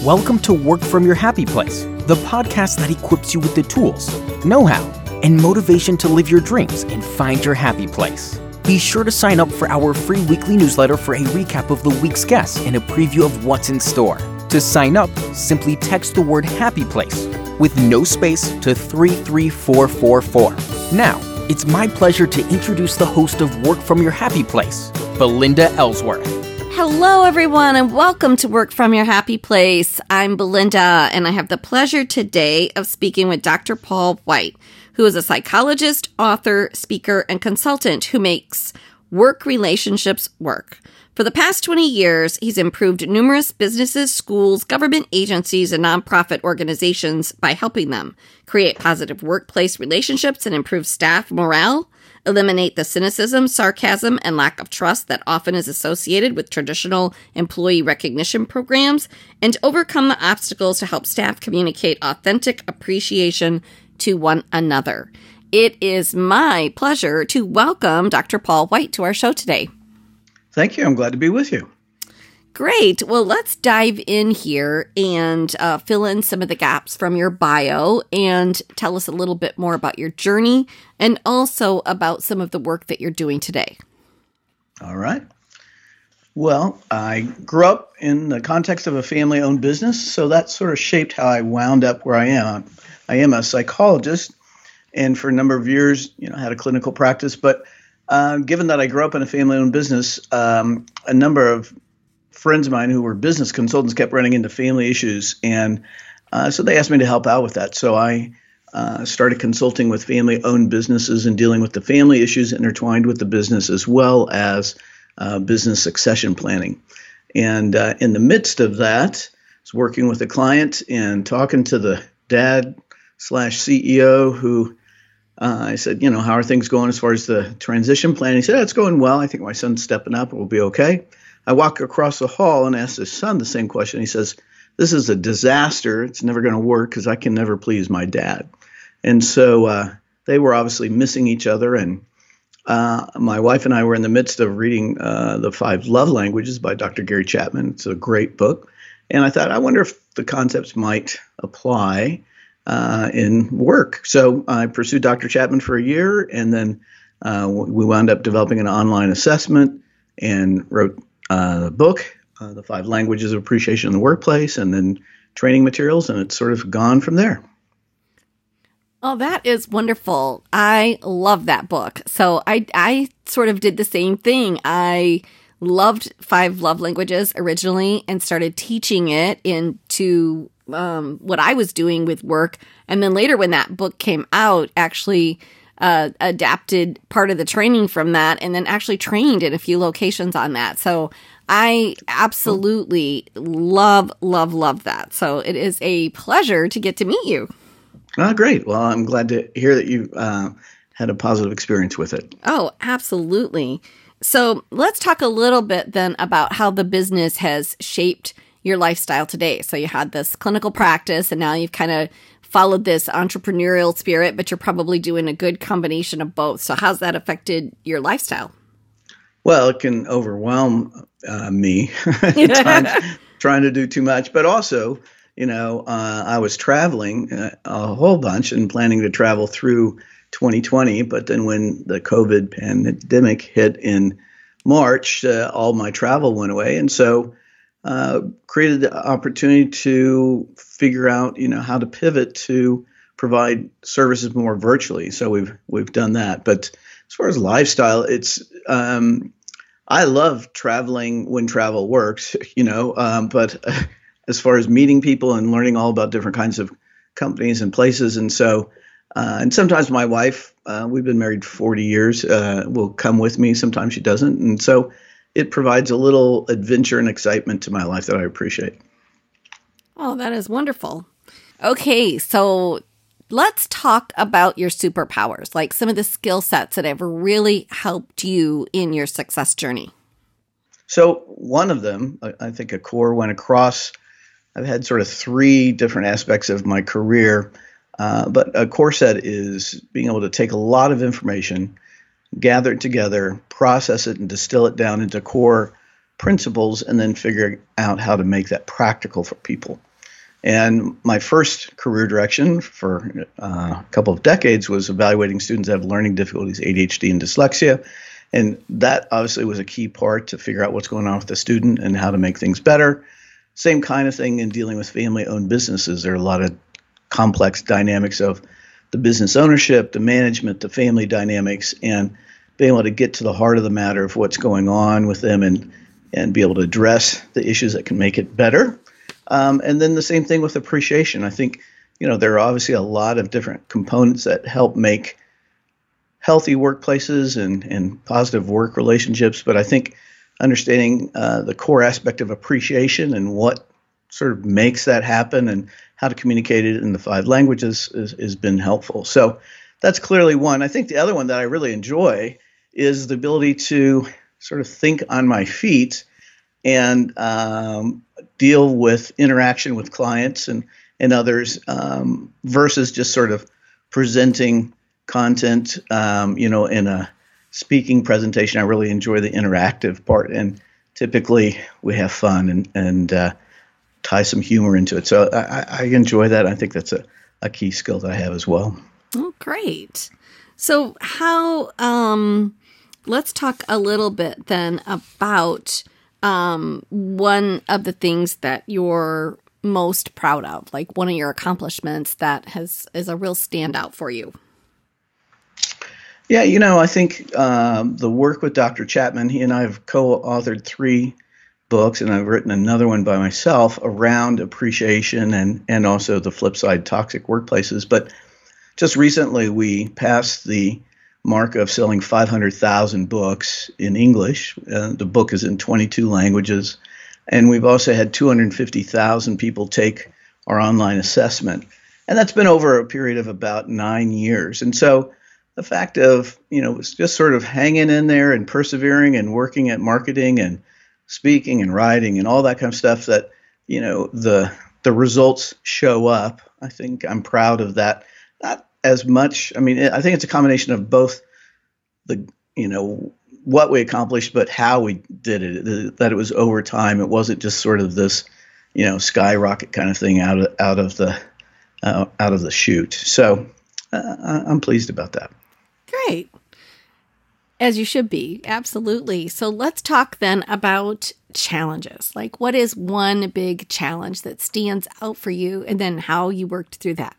Welcome to Work From Your Happy Place, the podcast that equips you with the tools, know-how, and motivation to live your dreams and find your happy place. Be sure to sign up for our free weekly newsletter for a recap of the week's guests and a preview of what's in store. To sign up, simply text the word Happy Place with no space to 33444. Now, it's my pleasure to introduce the host of Work From Your Happy Place, Belinda Ellsworth. Hello, everyone, and welcome to Work From Your Happy Place. I'm Belinda, and I have the pleasure today of speaking with Dr. Paul White, who is a psychologist, author, speaker, and consultant who makes work relationships work. For the past 20 years, he's improved numerous businesses, schools, government agencies, and nonprofit organizations by helping them create positive workplace relationships and improve staff morale, eliminate the cynicism, sarcasm, and lack of trust that often is associated with traditional employee recognition programs, and overcome the obstacles to help staff communicate authentic appreciation to one another. It is my pleasure to welcome Dr. Paul White to our show today. Thank you. I'm glad to be with you. Great. Well, let's dive in here and fill in some of the gaps from your bio and tell us a little bit more about your journey and also about some of the work that you're doing today. All right. Well, I grew up in the context of a family-owned business, so that sort of shaped how I wound up where I am. I am a psychologist, and for a number of years, had a clinical practice. But given that I grew up in a family-owned business, a number of friends of mine who were business consultants kept running into family issues, and so they asked me to help out with that. So I started consulting with family-owned businesses and dealing with the family issues intertwined with the business, as well as business succession planning. And in the midst of that, I was working with a client and talking to the dad/CEO who I said, how are things going as far as the transition plan? He said, it's going well. I think my son's stepping up. It will be okay. I walk across the hall and ask his son the same question. He says, this is a disaster. It's never going to work because I can never please my dad. And so they were obviously missing each other. And my wife and I were in the midst of reading The 5 Love Languages by Dr. Gary Chapman. It's a great book. And I thought, I wonder if the concepts might apply in work. So I pursued Dr. Chapman for a year, and then we wound up developing an online assessment and wrote a book, The 5 Languages of Appreciation in the Workplace, and then training materials, and it's sort of gone from there. Oh, that is wonderful. I love that book. So I sort of did the same thing. I loved 5 Love Languages originally and started teaching it into what I was doing with work. And then later when that book came out, actually adapted part of the training from that and then actually trained in a few locations on that. So I absolutely love that. So it is a pleasure to get to meet you. Oh, great. Well, I'm glad to hear that you had a positive experience with it. Oh, absolutely. So let's talk a little bit then about how the business has shaped your lifestyle today. So you had this clinical practice and now you've kind of followed this entrepreneurial spirit, but you're probably doing a good combination of both. So how's that affected your lifestyle? Well, it can overwhelm me at times, trying to do too much, but also, I was traveling a whole bunch and planning to travel through 2020. But then when the COVID pandemic hit in March, all my travel went away. And so created the opportunity to figure out, how to pivot to provide services more virtually. So we've done that. But as far as lifestyle, it's I love traveling when travel works, but as far as meeting people and learning all about different kinds of companies and places. And so, and sometimes my wife, we've been married 40 years, will come with me. Sometimes she doesn't. And so it provides a little adventure and excitement to my life that I appreciate. Oh, that is wonderful. Okay, so let's talk about your superpowers, like some of the skill sets that have really helped you in your success journey. So one of them, I think a core went across. I've had sort of 3 different aspects of my career, but a core set is being able to take a lot of information, gather it together, process it, and distill it down into core principles, and then figure out how to make that practical for people. And my first career direction for a couple of decades was evaluating students that have learning difficulties, ADHD and dyslexia. And that obviously was a key part to figure out what's going on with the student and how to make things better. Same kind of thing in dealing with family-owned businesses. There are a lot of complex dynamics of the business ownership, the management, the family dynamics, and being able to get to the heart of the matter of what's going on with them and be able to address the issues that can make it better. And then the same thing with appreciation. I think, there are obviously a lot of different components that help make healthy workplaces and positive work relationships. But I think understanding the core aspect of appreciation and what sort of makes that happen and how to communicate it in the 5 languages has been helpful. So that's clearly one. I think the other one that I really enjoy is the ability to sort of think on my feet and deal with interaction with clients and others versus just sort of presenting content, in a speaking presentation. I really enjoy the interactive part, and typically we have fun and tie some humor into it. So I enjoy that. I think that's a key skill that I have as well. Oh, great. So how, let's talk a little bit then about one of the things that you're most proud of, like one of your accomplishments that is a real standout for you. Yeah, I think the work with Dr. Chapman, he and I have co-authored 3 books, and I've written another one by myself around appreciation and also the flip side, toxic workplaces. But just recently, we passed the mark of selling 500,000 books in English. The book is in 22 languages. And we've also had 250,000 people take our online assessment. And that's been over a period of about 9 years. And so the fact of, it's just sort of hanging in there and persevering and working at marketing and speaking and writing and all that kind of stuff that, the results show up. I think I'm proud of that. Not as much. I mean, I think it's a combination of both the, what we accomplished, but how we did it, that it was over time. It wasn't just sort of this, skyrocket kind of thing out of the chute. So I'm pleased about that. Great. As you should be. Absolutely. So let's talk then about challenges. Like, what is one big challenge that stands out for you, and then how you worked through that?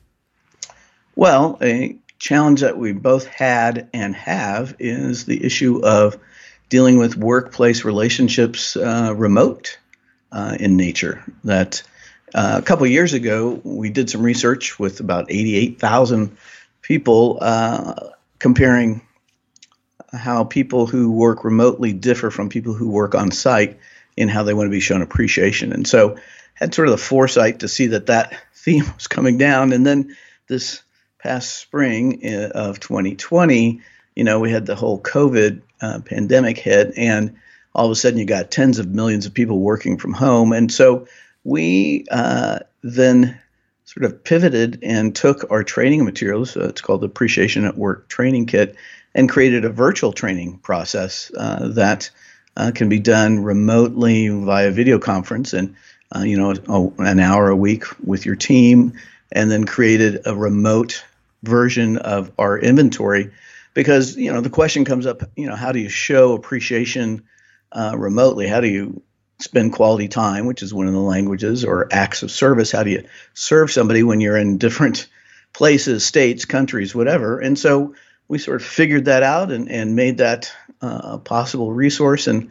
Well, a challenge that we both had and have is the issue of dealing with workplace relationships remote in nature. That a couple of years ago, we did some research with about 88,000 people comparing how people who work remotely differ from people who work on site in how they want to be shown appreciation. And so had sort of the foresight to see that theme was coming down. And then this past spring of 2020, we had the whole COVID pandemic hit, and all of a sudden you got tens of millions of people working from home. And so we then sort of pivoted and took our training materials, it's called the Appreciation at Work Training Kit, and created a virtual training process that can be done remotely via video conference and, an hour a week with your team, and then created a remote version of our inventory. Because, the question comes up, how do you show appreciation remotely? How do you spend quality time, which is one of the languages, or acts of service? How do you serve somebody when you're in different places, states, countries, whatever? And so we sort of figured that out and made that a possible resource. And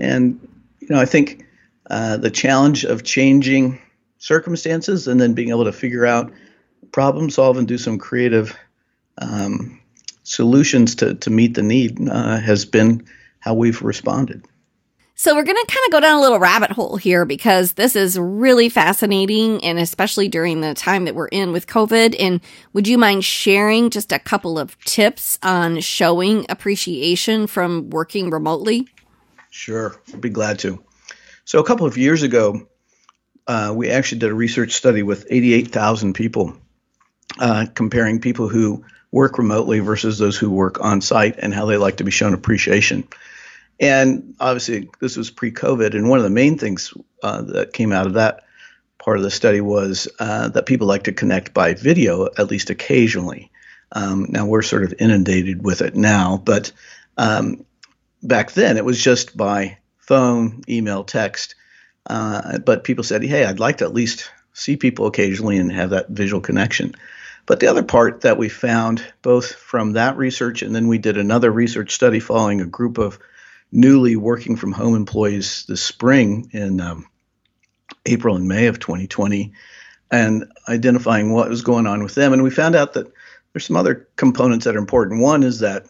I think the challenge of changing circumstances and then being able to figure out, problem solve, and do some creative solutions to meet the need has been how we've responded. So we're going to kind of go down a little rabbit hole here, because this is really fascinating, and especially during the time that we're in with COVID. And would you mind sharing just a couple of tips on showing appreciation from working remotely? Sure, I'd be glad to. So a couple of years ago, we actually did a research study with 88,000 people, comparing people who work remotely versus those who work on site and how they like to be shown appreciation. And obviously, this was pre-COVID, and one of the main things that came out of that part of the study was that people like to connect by video at least occasionally. Now we're sort of inundated with it now, but back then it was just by phone, email, text. But people said, hey, I'd like to at least see people occasionally and have that visual connection. But the other part that we found, both from that research and then we did another research study following a group of newly working from home employees this spring in April and May of 2020, and identifying what was going on with them. And we found out that there's some other components that are important. One is that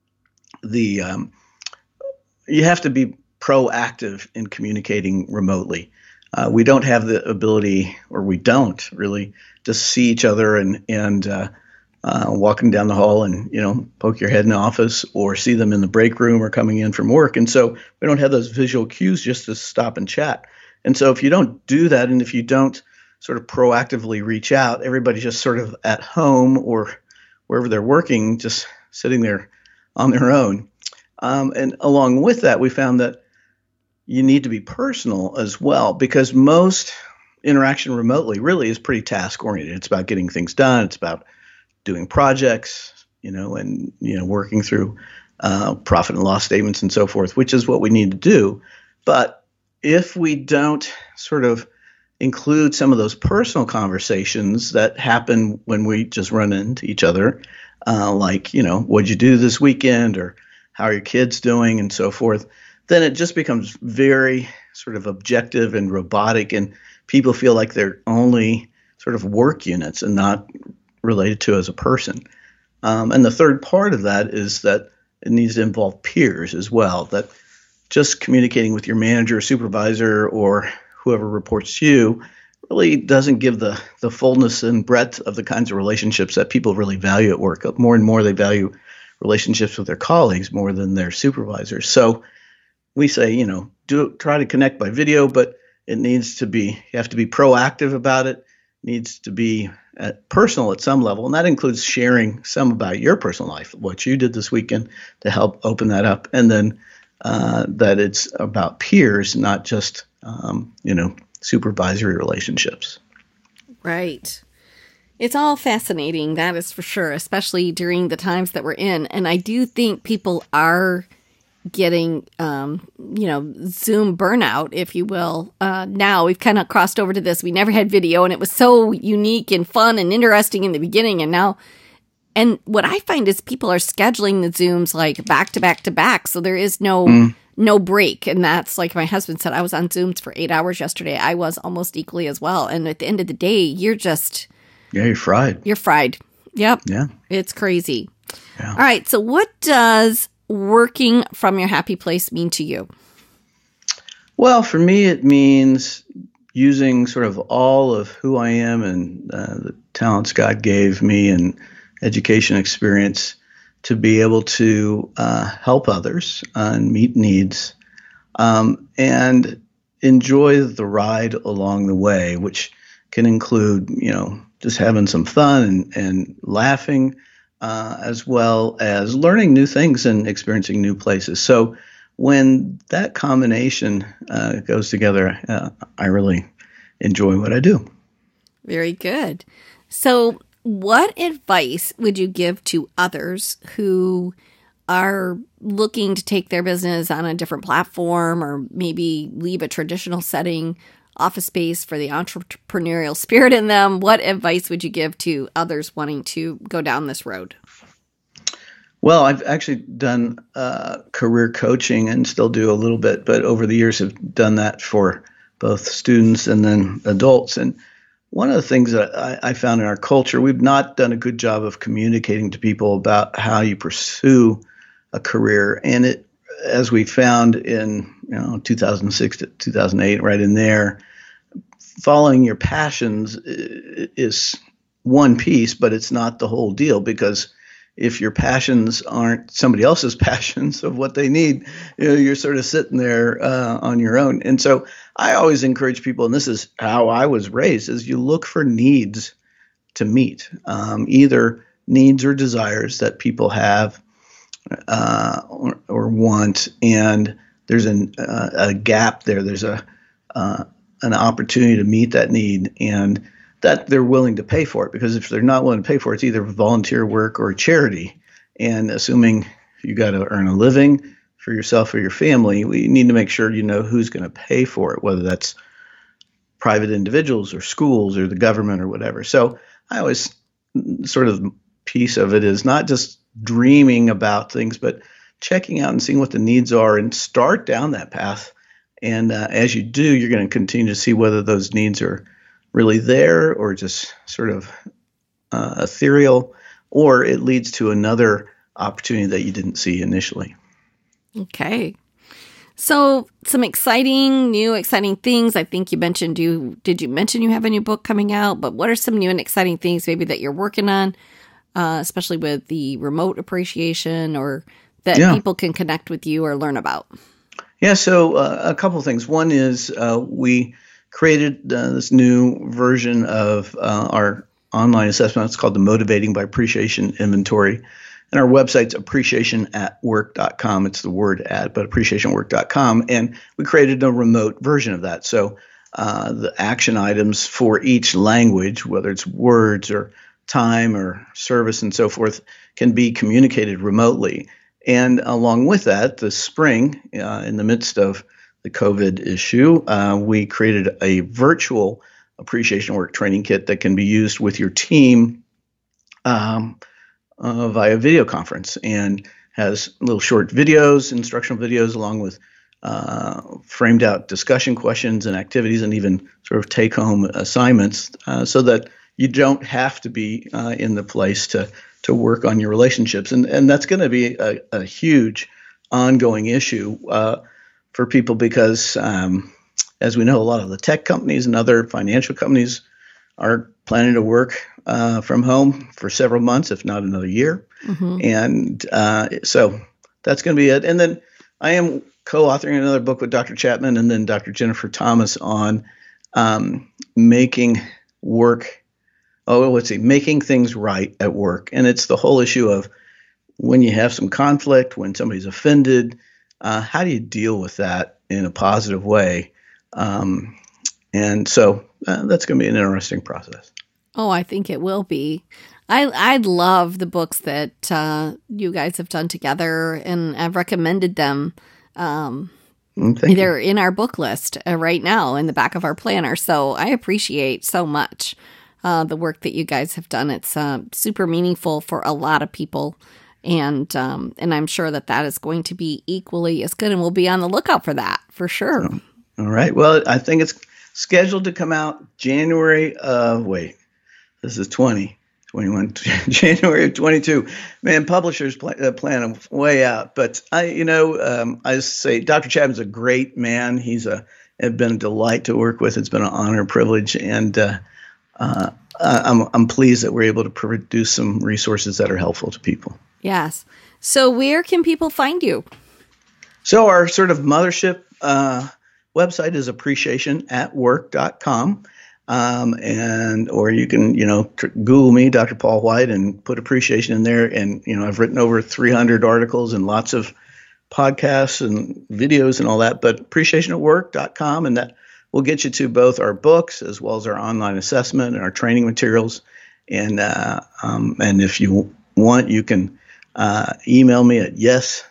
you have to be proactive in communicating remotely. We don't have the ability, or we don't really, just see each other and walking down the hall and poke your head in the office, or see them in the break room or coming in from work. And so we don't have those visual cues just to stop and chat. And so if you don't do that, and if you don't sort of proactively reach out, everybody's just sort of at home or wherever they're working, just sitting there on their own. And along with that, we found that you need to be personal as well, because most interaction remotely really is pretty task oriented. It's about getting things done. It's about doing projects, and working through profit and loss statements and so forth, which is what we need to do. But if we don't sort of include some of those personal conversations that happen when we just run into each other, like, what'd you do this weekend, or how are your kids doing, and so forth, then it just becomes very sort of objective and robotic, and people feel like they're only sort of work units and not related to as a person. And the third part of that is that it needs to involve peers as well, that just communicating with your manager, supervisor, or whoever reports to you really doesn't give the fullness and breadth of the kinds of relationships that people really value at work. More and more they value relationships with their colleagues more than their supervisors. So we say, try to connect by video, but it needs to be, you have to be proactive about it. It needs to be personal at some level. And that includes sharing some about your personal life, what you did this weekend, to help open that up. And then that it's about peers, not just, supervisory relationships. Right. It's all fascinating, that is for sure, especially during the times that we're in. And I do think people are getting, Zoom burnout, if you will. Now we've kind of crossed over to this. We never had video, and it was so unique and fun and interesting in the beginning. And what I find is people are scheduling the Zooms like back to back to back. So there is no break. And that's like my husband said, I was on Zooms for 8 hours yesterday. I was almost equally as well. And at the end of the day, you're just... Yeah, you're fried. You're fried. Yep. Yeah. It's crazy. Yeah. All right. So what does working from your happy place mean to you? Well, for me, it means using sort of all of who I am and the talents God gave me and education experience to be able to help others and meet needs and enjoy the ride along the way, which can include, just having some fun and laughing, as well as learning new things and experiencing new places. So when that combination goes together, I really enjoy what I do. Very good. So what advice would you give to others who are looking to take their business on a different platform, or maybe leave a traditional setting, office space, for the entrepreneurial spirit in them? What advice would you give to others wanting to go down this road? Well, I've actually done career coaching and still do a little bit, but over the years have done that for both students and then adults. And one of the things that I found in our culture, we've not done a good job of communicating to people about how you pursue a career. And it, as we found in 2006 to 2008, right in there, following your passions is one piece, but it's not the whole deal, because if your passions aren't somebody else's passions of what they need, you're sort of sitting there on your own. And so I always encourage people, and this is how I was raised, is you look for needs to meet, either needs or desires that people have or want, and there's a gap there. There's a an opportunity to meet that need, and that they're willing to pay for it. Because if they're not willing to pay for it, it's either volunteer work or charity. And assuming you got to earn a living for yourself or your family, we need to make sure you know who's going to pay for it, whether that's private individuals or schools or the government or whatever. So I always sort of piece of it is not just dreaming about things, but checking out and seeing what the needs are and start down that path. And as you do, you're going to continue to see whether those needs are really there or just sort of ethereal, or it leads to another opportunity that you didn't see initially. Okay. So some new exciting things. I think you mentioned, did you mention you have a new book coming out? But what are some new and exciting things maybe that you're working on, especially with the remote appreciation, or that people can connect with you or learn about? Yeah, so a couple of things. One is we created this new version of our online assessment. It's called the Motivating by Appreciation Inventory. And our website's appreciationatwork.com. It's the word at, but appreciationatwork.com. And we created a remote version of that. So the action items for each language, whether it's words or time or service and so forth, can be communicated remotely. And along with that, this spring, in the midst of the COVID issue, we created a virtual appreciation work training kit that can be used with your team via video conference, and has little short videos, instructional videos, along with framed out discussion questions and activities, and even sort of take home assignments, so that you don't have to be in the place to work on your relationships. And that's going to be a huge ongoing issue for people, because as we know, a lot of the tech companies and other financial companies are planning to work from home for several months, if not another year. Mm-hmm. And so that's going to be it. And then I am co-authoring another book with Dr. Chapman and then Dr. Jennifer Thomas on making things right at work. And it's the whole issue of when you have some conflict, when somebody's offended, how do you deal with that in a positive way? And so that's going to be an interesting process. Oh, I think it will be. I love the books that you guys have done together, and I've recommended them. They're in our book list right now in the back of our planner. So I appreciate so much the work that you guys have done. It's super meaningful for a lot of people. And I'm sure that is going to be equally as good, and we'll be on the lookout for that for sure. All right. Well, I think it's scheduled to come out January of, this is 2021, January of 22. Man, publishers plan them way out. But I say Dr. Chapman's a great man. He's been a delight to work with. It's been an honor and privilege. And I'm pleased that we're able to produce some resources that are helpful to people. Yes. So where can people find you? So our sort of mothership website is appreciationatwork.com. Or you can, Google me, Dr. Paul White, and put appreciation in there. And, I've written over 300 articles and lots of podcasts and videos and all that, but appreciationatwork.com. And that will get you to both our books as well as our online assessment and our training materials. And if you want, you can email me at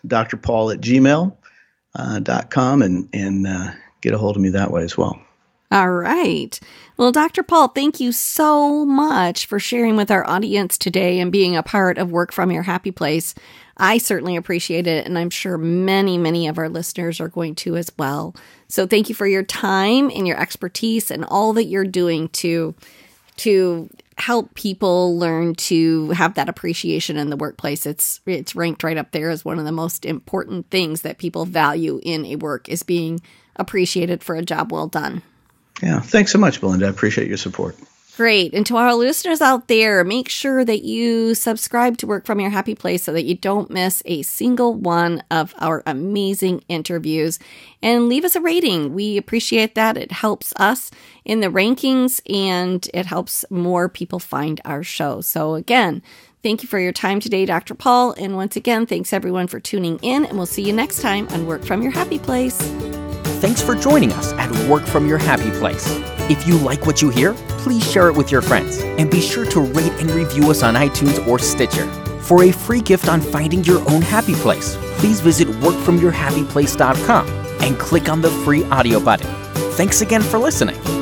yesdrpaul@gmail.com and get a hold of me that way as well. All right. Well, Dr. Paul, thank you so much for sharing with our audience today and being a part of Work From Your Happy Place. I certainly appreciate it, and I'm sure many, many of our listeners are going to as well. So thank you for your time and your expertise and all that you're doing to help people learn to have that appreciation in the workplace. It's ranked right up there as one of the most important things that people value in a work, is being appreciated for a job well done. Yeah. Thanks so much, Belinda. I appreciate your support. Great. And to our listeners out there, make sure that you subscribe to Work From Your Happy Place so that you don't miss a single one of our amazing interviews. And leave us a rating. We appreciate that. It helps us in the rankings, and it helps more people find our show. So again, thank you for your time today, Dr. Paul. And once again, thanks everyone for tuning in, and we'll see you next time on Work From Your Happy Place. Thanks for joining us at Work From Your Happy Place. If you like what you hear, please share it with your friends and be sure to rate and review us on iTunes or Stitcher. For a free gift on finding your own happy place, please visit workfromyourhappyplace.com and click on the free audio button. Thanks again for listening.